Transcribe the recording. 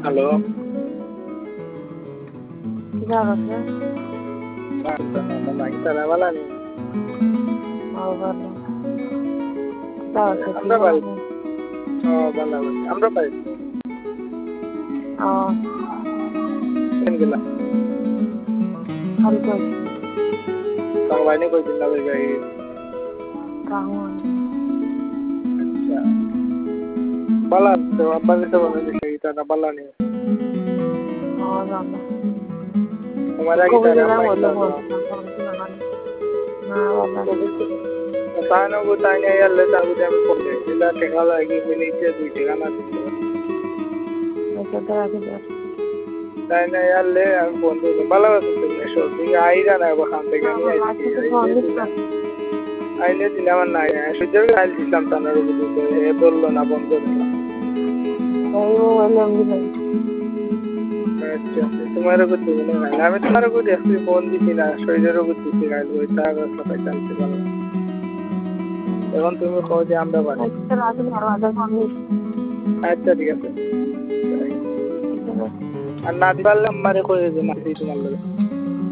Hello. কিরা আছে? তারা বলা নেই। ভালো। কিরা আছে? আমরা পাই। ভালো আমরা পাই। গেলাম কালকে বাংলায় কই দিন না যাই। আচ্ছা বালা তো আব্বা से बोलने की तारा बाला नहीं জানো हमारा की तारा तानो को ताने यार ले ताऊ जब पड़े जिला टेका लगी मिली से दुई टेका ना दिए ऐसा तरह के ताने यार ले हम फोन दे बाला बस तुमने शो दिया आई जाना है बखान पे क्या आइले दिला मन ना है सुजर आइल दिसलाम तानारो बुझते ए बोललो ना बंद दिला वो लंबी नहीं अच्छा तुम्हारे को दूर नहीं हमें तुम्हारे को देखते फोन दी ना सुजर को दिखी गाइल वो तार पता चलते बाला এখন তুমি কও যে আমরা পারি আচ্ছা ঠিক আছে আর না দিলে আমারে কই যে মাসি তোমার লগে